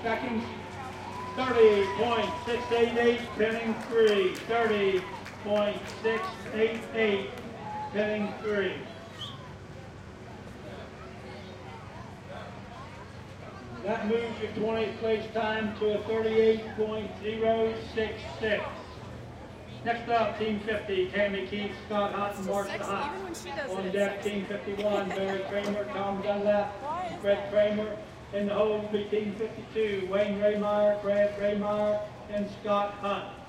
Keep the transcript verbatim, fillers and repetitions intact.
seconds. thirty point six eight eight, pinning three. thirty point six eight eight, pinning three. That moves your twentieth place time to a thirty-eight point zero six six. Next up, Team fifty, Tammy Keith, Scott Hunt, and Marcia Hunt. On deck, Team fifty-one, Barry Kramer, Tom Dunlap, Fred Kramer. In the hole will be Team fifty-two, Wayne Raymeyer, Brad Raymeyer, and Scott Hunt.